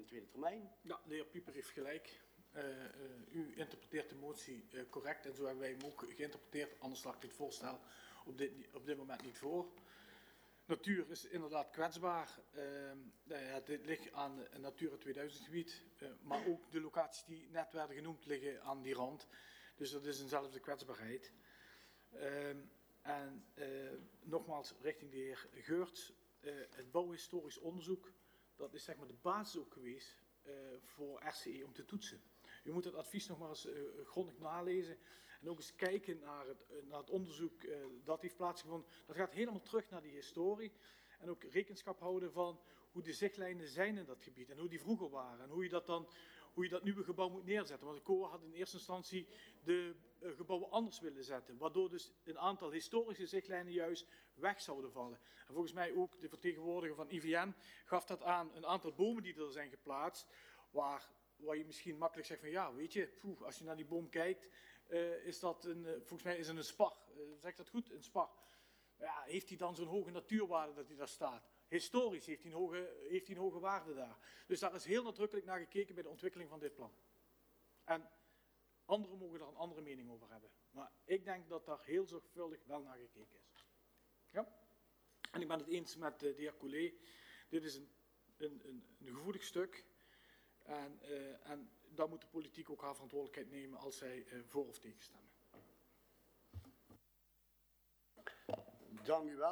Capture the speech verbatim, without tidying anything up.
tweede termijn. Ja, de heer Pieper heeft gelijk. Uh, uh, u interpreteert de motie uh, correct en zo hebben wij hem ook geïnterpreteerd. Anders lag dit voorstel op dit, op dit moment niet voor. Natuur is inderdaad kwetsbaar. Uh, uh, dit ligt aan een Natura tweeduizend gebied, uh, maar ook de locaties die net werden genoemd liggen aan die rand. Dus dat is eenzelfde kwetsbaarheid. Uh, en uh, nogmaals richting de heer Geurts, uh, het bouwhistorisch onderzoek, dat is zeg maar de basis ook geweest uh, voor R C E om te toetsen. U moet het advies nog maar eens uh, grondig nalezen en ook eens kijken naar het, uh, naar het onderzoek uh, dat heeft plaatsgevonden. Dat gaat helemaal terug naar die historie en ook rekenschap houden van hoe de zichtlijnen zijn in dat gebied en hoe die vroeger waren en hoe je dat dan, hoe je dat nieuwe gebouw moet neerzetten. Want de C O A had in eerste instantie de uh, gebouwen anders willen zetten, waardoor dus een aantal historische zichtlijnen juist weg zouden vallen. En volgens mij ook de vertegenwoordiger van I V N gaf dat aan, een aantal bomen die er zijn geplaatst, waar, waar je misschien makkelijk zegt van ja, weet je, poeh, als je naar die boom kijkt, uh, is dat een, uh, volgens mij is het een spar. Uh, zeg dat goed? Een spar. Ja, heeft hij dan zo'n hoge natuurwaarde dat hij daar staat? Historisch heeft hij, een hoge, heeft hij een hoge waarde daar. Dus daar is heel nadrukkelijk naar gekeken bij de ontwikkeling van dit plan. En anderen mogen daar een andere mening over hebben. Maar ik denk dat daar heel zorgvuldig wel naar gekeken is. Ja? En ik ben het eens met de heer Coulet. Dit is een, een, een, een gevoelig stuk. En, uh, en daar moet de politiek ook haar verantwoordelijkheid nemen als zij uh, voor of tegen stemmen. Dank u wel.